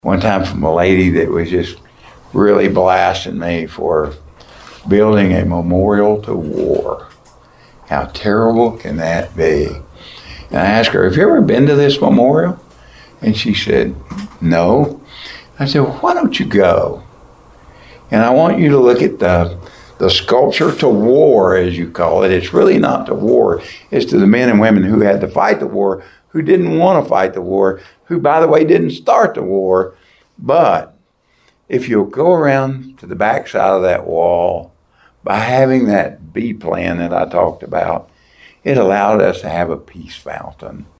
one time from a lady that was just really blasting me for building a memorial to war. How terrible can that be? And I asked her, have you ever been to this memorial? And she said, no. I said, well, why don't you go? And I want you to look at the sculpture to war, as you call it. It's really not to war. It's to the men and women who had to fight the war, who didn't want to fight the war, who, by the way, didn't start the war. But if you'll go around to the back side of that wall, by having that B plan that I talked about, it allowed us to have a peace fountain.